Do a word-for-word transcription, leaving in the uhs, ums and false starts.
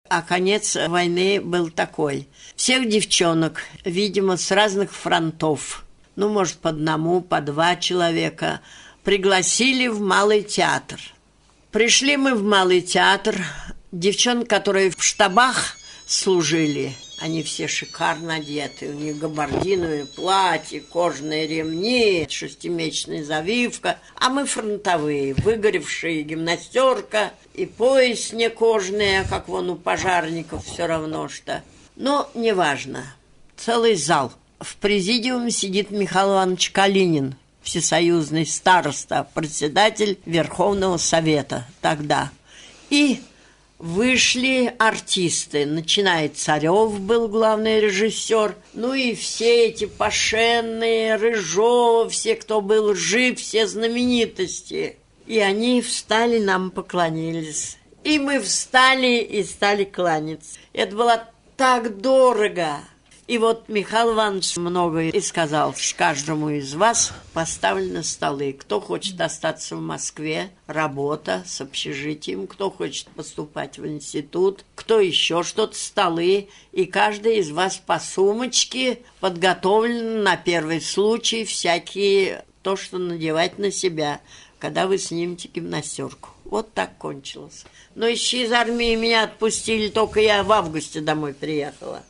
А конец войны был такой. Всех девчонок, видимо, с разных фронтов, ну, может, по одному, по два человека, пригласили в Малый театр. Пришли мы в Малый театр. Девчонки, которые в штабах служили, они все шикарно одеты. У них габардиновые платья, кожаные ремни, шестимесячная завивка. А мы фронтовые, выгоревшие, гимнастерка и пояс не кожаный, как вон у пожарников все равно что. Но неважно. Целый зал. В президиуме сидит Михаил Иванович Калинин, всесоюзный староста, председатель Верховного Совета тогда. И вышли артисты. Начиная Царев был главный режиссер. Ну и все эти Пашенные, Рыжова, все, кто был жив, все знаменитости. И они встали, нам поклонились. И мы встали и стали кланяться. Это было так дорого. И вот Михаил Иванович много и сказал, что каждому из вас поставлены столы. Кто хочет остаться в Москве, работа с общежитием, кто хочет поступать в институт, кто еще что-то, столы. И каждый из вас по сумочке подготовлен на первый случай всякие, то, что надевать на себя, когда вы снимете гимнастерку. Вот так кончилось. Но еще из армии меня отпустили, только я в августе домой приехала.